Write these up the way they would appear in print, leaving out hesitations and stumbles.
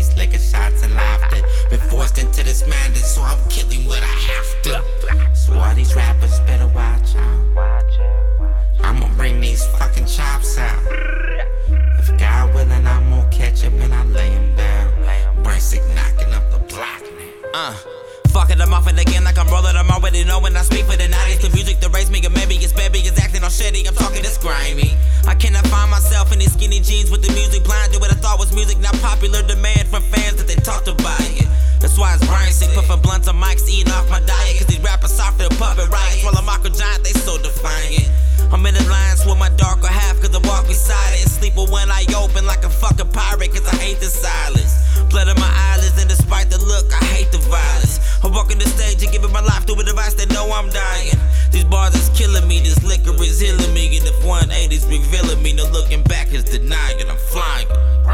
these liquor shots and laughter. Been forced into this madness, so I'm killing what I have to. So all these rappers better watch out. I'ma bring these fucking chops out. If God willing, I'm gonna catch him and I lay him down. Brain sick knocking up the block now. Fuck it, I'm off it again like I'm rolling. I'm already knowing I speak for the night. It's the music that raised me, and maybe it's baby, it's acting all shitty. I'm talking this grimy. I cannot find myself in these skinny jeans with the music blind to what I thought was music, not popular demand from fans that they talked about it. That's why it's brain sick, puffin' blunts on mics, eating off my diet. Cause these rappers softer than puppet riots. While I'm Marco Giant, they so defiant. I'm in the lines with my darker half, cause I walk beside it. And sleep when I open like a fucking pirate, cause I hate the silence. Blood in my eyelids, and despite the look, I hate the violence. I walk in the stage and giving my life to a device that know I'm dying. These bars is killing me, this liquor is healing me. And if 180's revealing me, no looking back is denying. I'm flying.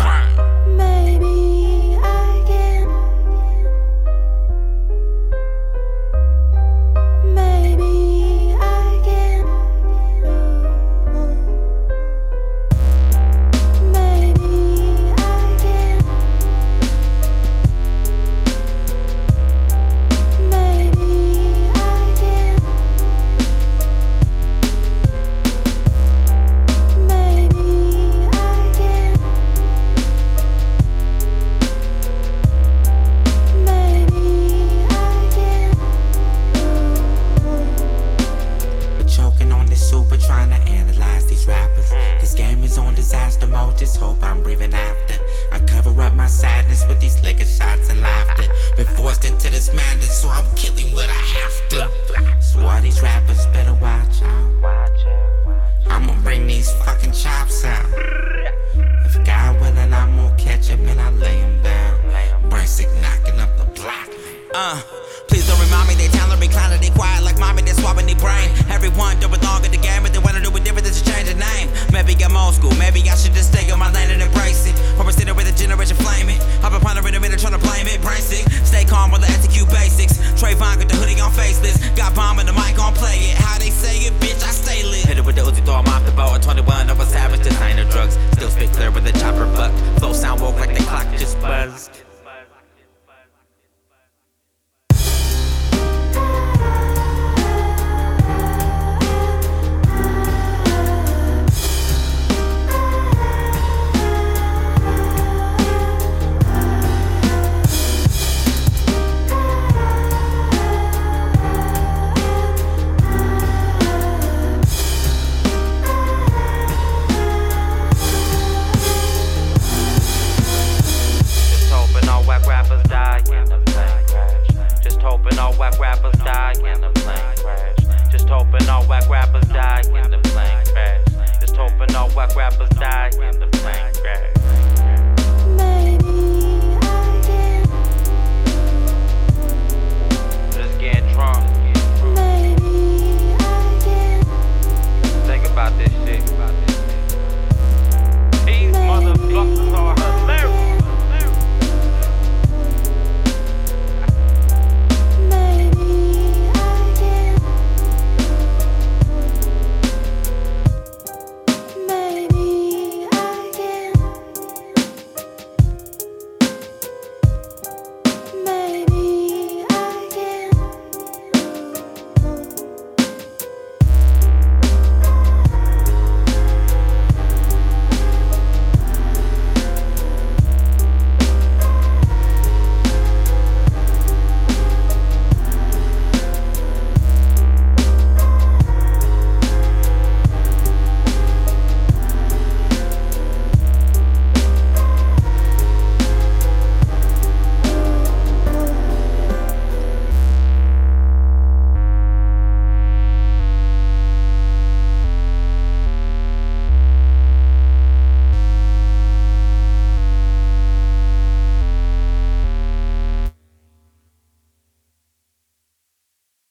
Maybe I can. Maybe I can. Maybe I can. Maybe I can. Maybe I can. Maybe I can. We're choking on this super, trying to analyze these rappers. This game is on disaster mode, just hope I'm breathing after. I cover up my sadness with these liquor shots and laughter. Been forced into this madness, so I'm killing what I have to. So all these rappers better watch out. I'ma bring these fucking chops out. If God willing, I'm gonna catch him and I lay him down. Brain sick knocking up the block. Please don't remind me they talent recliner, they quiet like mommy, they swapping their brain. Everyone do belong in the game, but they wanna do it different than to change the name. Maybe I'm old school, maybe I should just stay on my lane and embrace it.